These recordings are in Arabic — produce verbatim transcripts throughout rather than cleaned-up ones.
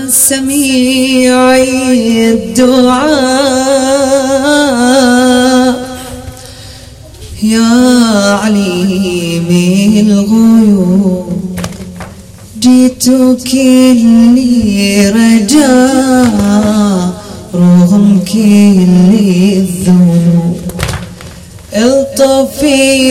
سميع الدعاء يا عليم الغيوب جئتك لي رجاء رغم كل الذنوب الطفي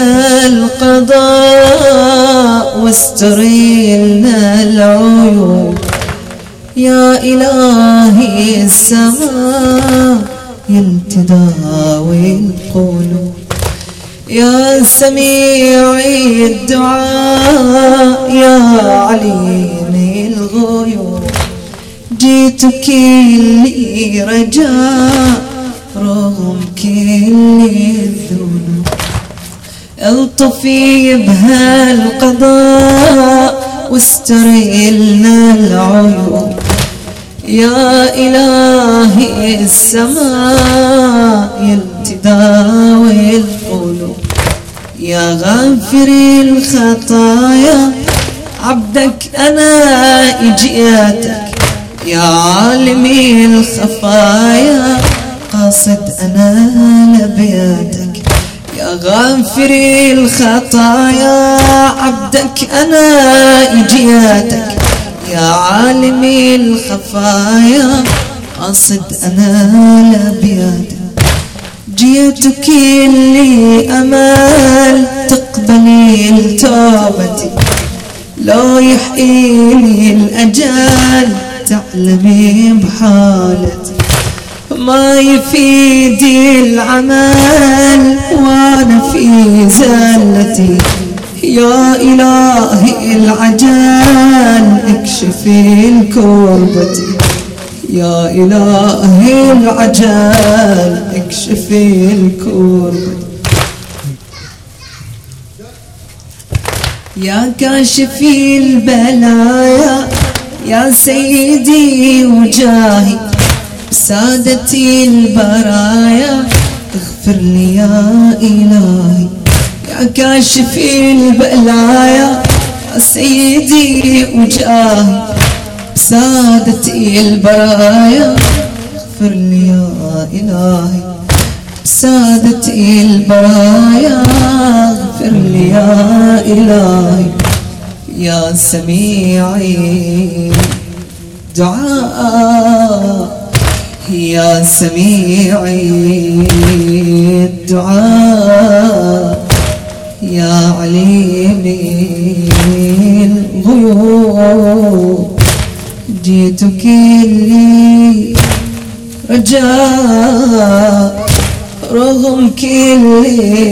بهالقضاء واستري لنا العيوب يا إلهي السماء تداوي القلوب يا سميع الدعاء يا عليم الغيوب جئتك لي رجاء رغم كل الذنوب الطفي بهالقضاء واستري لنا العيوب يا إلهي السماء تداوي القلوب يا غافر الخطايا عبدك أنا إجياتك يا عالمي الخفايا قاصد أنا لبياتك يا غافر الخطايا عبدك أنا إجياتك يا عالمي الخفايا قاصد أنا لبياتك جئتك لي أمل تقبلي توبتي لو يحييني الأجل تعلمي بحالتي ما يفيدي العمل وانا في زلتي يا إلهي العجل اكشفي الكربتي يا إلهي العجل اكشفي الكربتي يا كاشفي البلايا يا سيدي وجاهي بسادتي البرايا اغفر لي يا إلهي يا كاشفي البلايا يا سيدي وجاهي بسادتي البرايا اغفر لي يا إلهي بسادتي البرايا اغفر لي يا إلهي يا سميعي دعاء يا سميعي الدعاء يا عليمي الغيوب جئتك لي رجاء رغم كل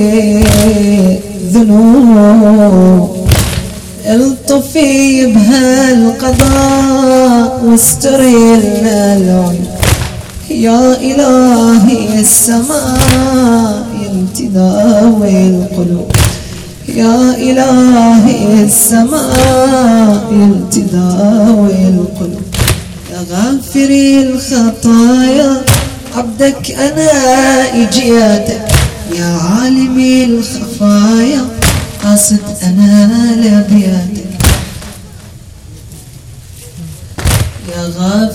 ذنوب الطفي بهالقضاء واستري لنا العيوب يا إلهي السماء تداوي القلوب يا إلهي السماء تداوي القلوب يا غافر الخطايا عبدك أنا إجياتك يا عالمي الخفايا قاصد أنا لبياتك يا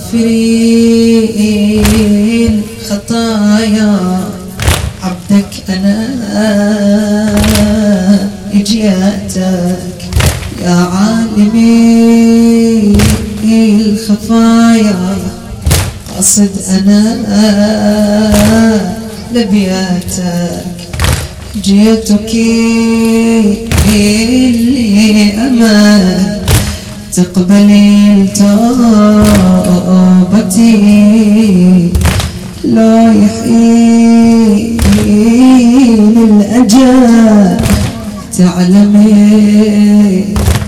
غافري الخطايا عبدك أنا إجياتك يا عالمي الخفايا قاصد أنا لبياتك جئتك لي أمان تقبلي توبتي لا يحييني الأجل تعلمي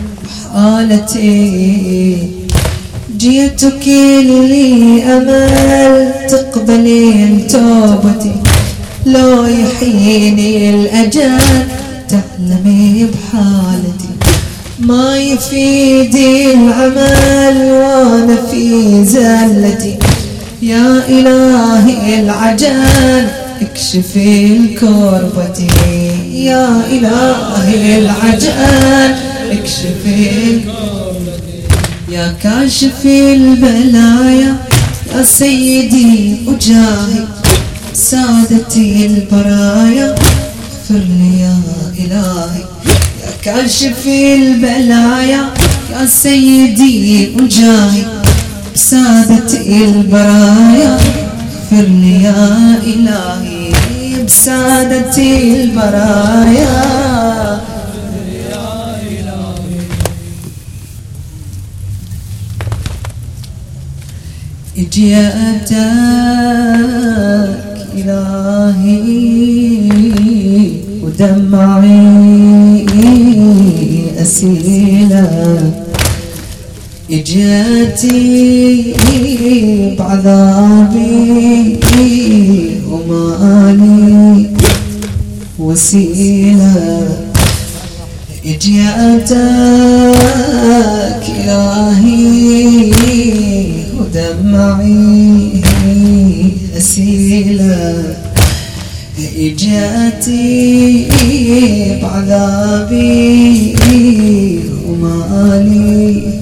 حالتي جئتك لي أمل تقبلي توبتي لا يحييني الأجل تعلمي بحالتي ما يفيدي العمل وانا في زلتي يا إلهي العجل اكشفي الكربتي يا إلهي العجل اكشفي الكربتي يا كاشف البلايا يا سيدي وجاهي سادتي البرايا اغفر لي يا إلهي. يا كاشف البلايا يا سيدي وجاهي بسادتي البرايا اغفر لي يا إلهي. بسادتي البرايا جئتك إلهي ودمعي أسيلة جئتي بعذابي ومالي وسيلة. جئتك إلهي ودمعي أسيلة جاتي بعذابي ومالي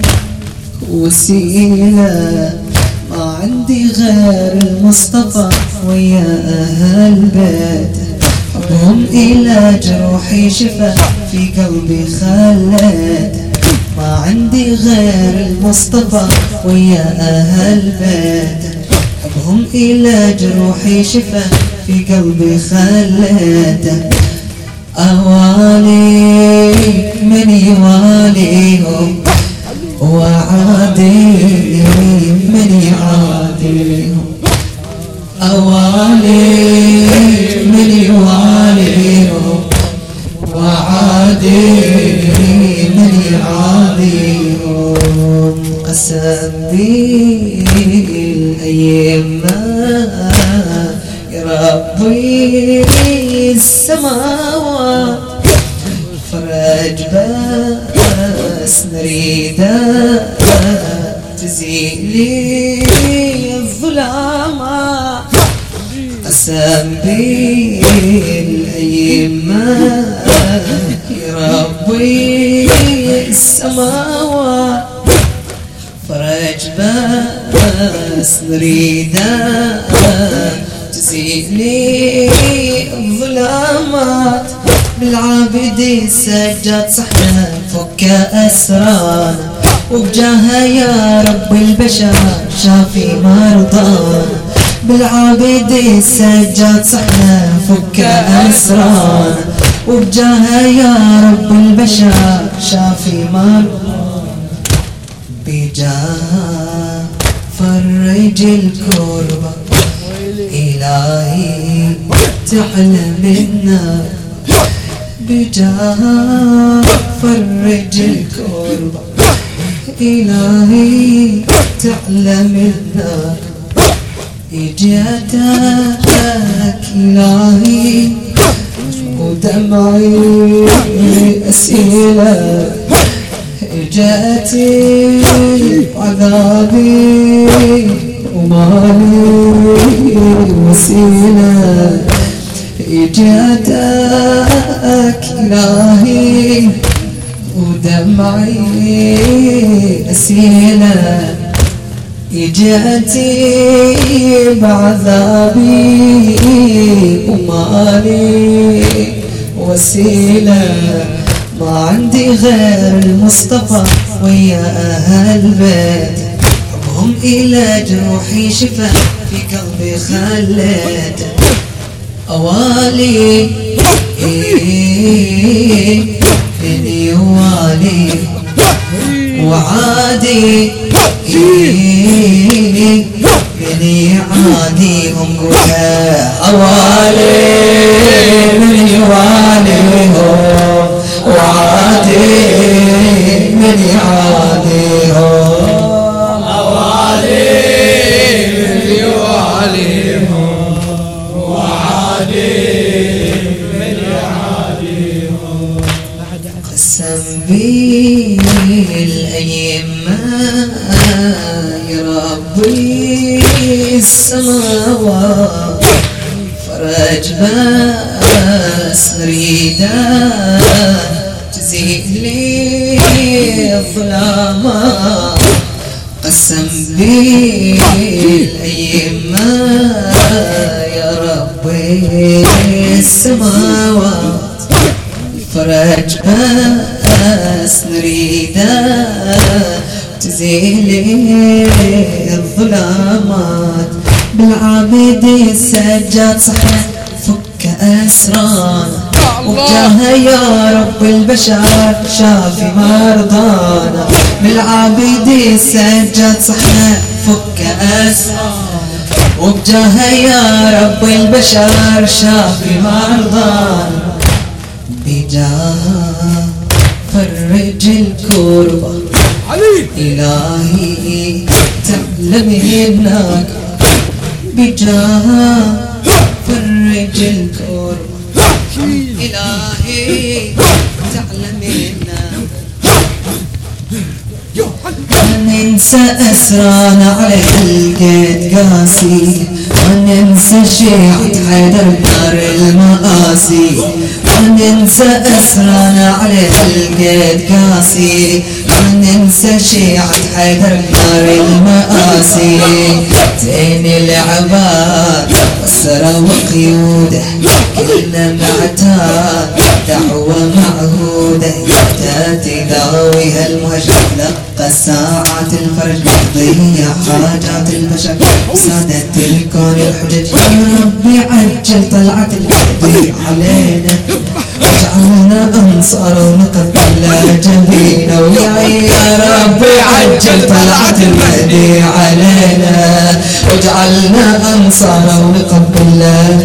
وسيلة. ما عندي غير المصطفى ويا أهل بيت حبهم إلى جروحي شفا في قلبي خلت. ما عندي غير المصطفى ويا أهل بيت حبهم إلى جروحي شفا في قلبي خلت. أوالي من يواليهم وعادي من يعاديهم. أوالي من يواليهم وعادي من يعاديهم. قسم بي الأيام يا ربي السماوات فرج بس نريده تزيل لي الظلامات. قسم بي الأيام يا ربي السماوات فرج بس نريده تزيل لي الظلامات. بالعابد السجاد صحنا فك أسرار وبجاها يا رب البشر شافي مرضانا. بالعابد السجاد صحنا فك أسرار وبجاها يا رب البشر شافي مرضانا. بجاها فرج الكربة إلهي تعلى منا. بجاها فرج الكربة إلهي تعلى منا. إجيتك إلهي ودمعي أسيلة جاتي عذابي ومالي وسيلة. جاتك إلهي ودمعي أسيلة جاتي بعذابي ومالي وسيلة. ما عندي غير المصطفى ويا أهل بيت حبهم إلى جروحي شفا في قلبي خلت. أوالي من يوالي وعادي من يعاديهم. أوالي من يواليهم وعادي من يعاديهم. أوالي من يواليهم وعادي من يعاديهم. قسم بي الأيام يا ربي السماوات فرج بس نريده تزيلي الظلامات قسم بالأيمة يا ربي السماوات الفرج بس نريده تزيلي الظلامات بالعابد السجاد صحة فك أسرانا وبجاها يا رب البشر شافي مرضانا بالعابد السجاد صحة فك أسرانا وبجاها يا رب البشر شافي مرضانا بجاها فرج الكربة إلهي تعلم هناك بجاها فرج الكربة إلهي تعلم هناك ننسى أسرانا على القيد قاسي وننسى شيعة حيدر بنار المآسي وننسى أسرانا على القيد قاسي وننسى شيعة حيدر بنار المآسي زين العباد والسرى وقيوده كلنا معتاد دعوة معهودة تأتي ذاويها المهجر لقى ساعات الفرج ضيع حاجات البشر سادت الكون الحجج يا ربي عجل طلعت المهدي علينا واجعلنا أنصار ونقبل جبينا ويا يا ربي عجل طلعت المهدي علينا واجعلنا أنصار ونقبل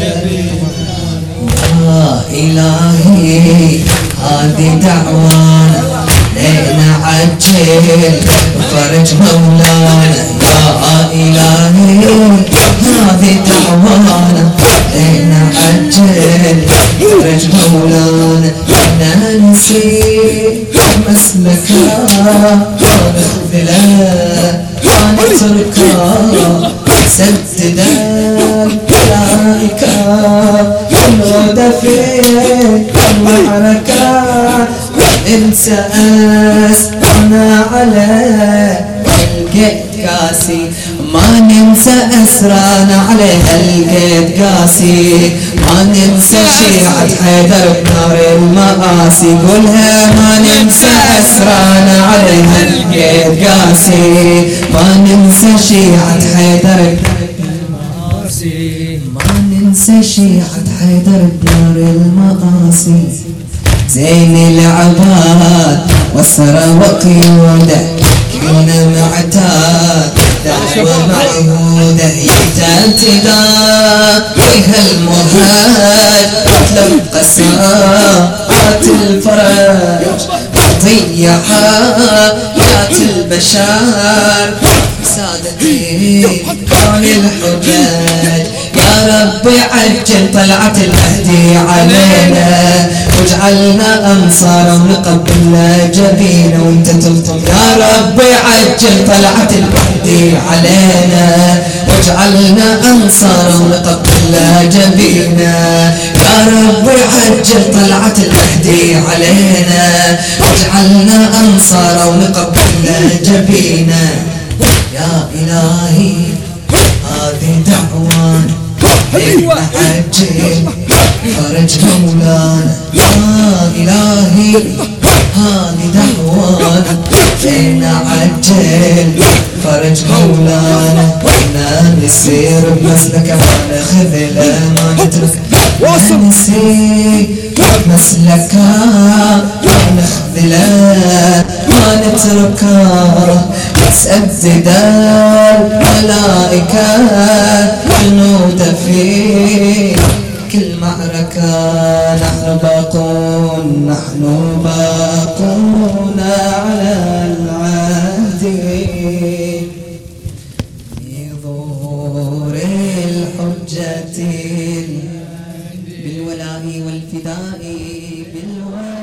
يا إلهي هذه دعوانا لينا عجل فرج مولانا يا إلهي هذه دعوانا لينا عجل فرج مولانا ننسي مسلكا ونخذلا ونتركا سددا الملائكة الغد في المعركة انسى أسرنا على القيد قاسي ما ننسى أسرانا عليها القيد قاسي ما ننسى شيعة حيدر بنار المآسي قولها ما ننسى أسرانا عليها القيد قاسي ما ننسى شيعة حيدر ما ننسى شيعة حيدر بنار المآسي زين العباد والسرى وقيوده كلنا معتاد دعوة معهودة يتأتدا فيها المهاج تلقى ساعات الفرج ضيعات البشر سادتي كون الحجاج يا ربي عجل طلعت المهدي علينا واجعلنا أنصار ونقبل جبينا وانت تلطم يا ربي عجل طلعت المهدي علينا واجعلنا أنصار ونقبل جبينا يا ربي عجل طلعت المهدي علينا واجعلنا أنصار ونقبل جبينا يا إلهي هذه دعوانا لينا عجل فرج مولانا يا إلهي هذه دعوانا لينا عجل فرج مولانا ما نسير بمسلك ما نخذله ما نترك ما نسير مسلكا ما نخذله ما نتركه تسدد الملائكة جنود في كل معركة نحن باقون نحن باقون على العهد في ظهور الحجة بالولاء والفداء بالولاء